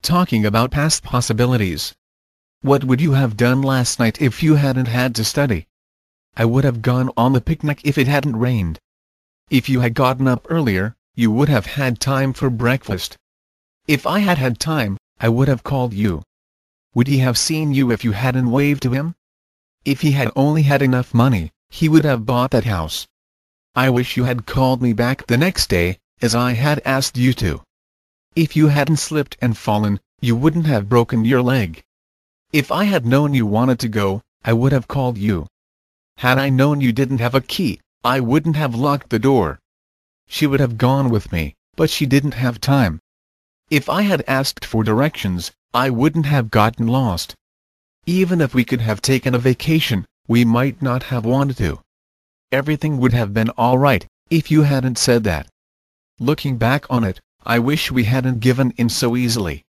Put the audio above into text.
talking about past possibilities. What would you have done last night if you hadn't had to study? I would have gone on the picnic if it hadn't rained. If you had gotten up earlier, you would have had time for breakfast. If I had had time, I would have called you. Would he have seen you if you hadn't waved to him? If he had only had enough money, he would have bought that house. I wish you had called me back the next day, as I had asked you to. If you hadn't slipped and fallen, you wouldn't have broken your leg. If I had known you wanted to go, I would have called you. Had I known you didn't have a key, I wouldn't have locked the door. She would have gone with me, but she didn't have time. If I had asked for directions, I wouldn't have gotten lost. Even if we could have taken a vacation, we might not have wanted to. Everything would have been all right, if you hadn't said that. Looking back on it, I wish we hadn't given in so easily.